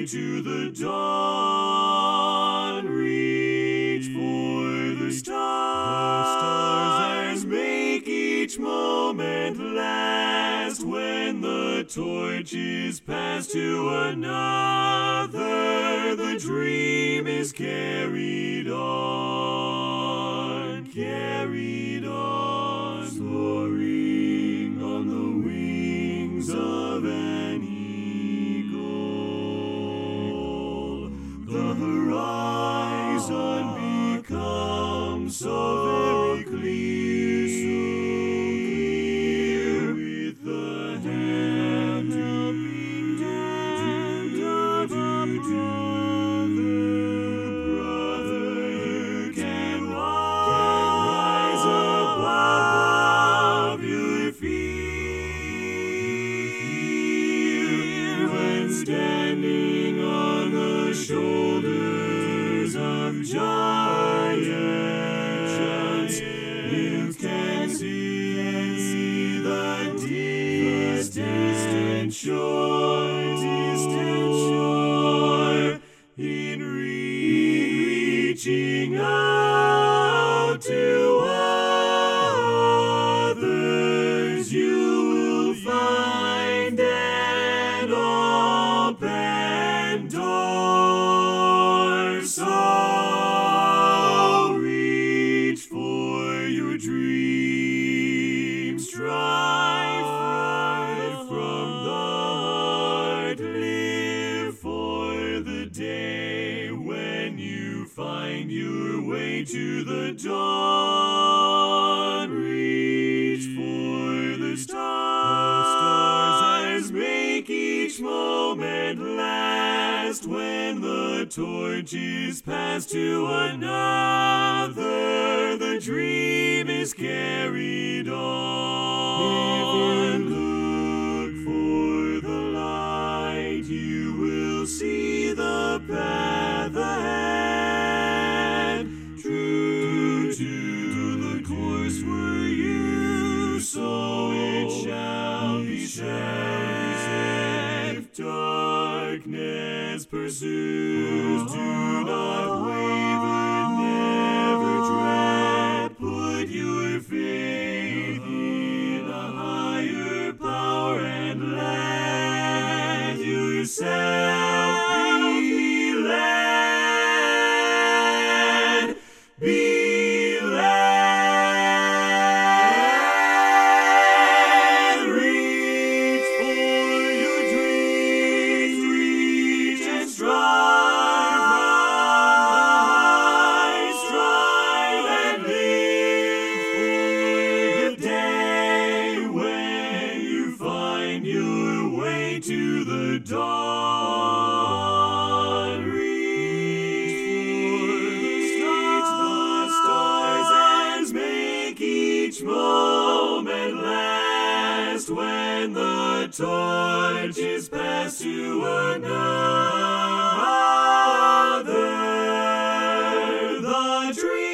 to the dawn. Reach for the stars and make each moment last. When the torch is passed to another, the dream is carried on, soaring on the wings of an eagle. The horizon becomes so very clear, with the hand brother, you can rise above your fear when standing on the shoulders of giants. You can see the distant shore, in reaching out to others. You will find an open door. So reach for your dreams, strive from the heart, live for the day when you find your way to the dawn. Reach for the stars, make each moment last. When the torch is passed to another, the dream is carried on. Look for the light, you will see the path ahead. True to the course were you, so it shall be said. If darkness pursues, do not waver, never dread. Put your faith in a higher power and let yourself be led. Be led. Reach for your dreams, reach and strive high, strive and live for the day when you find your way to the dawn. Reach for the stars and make each moment last. When the torch is passed to another, the dream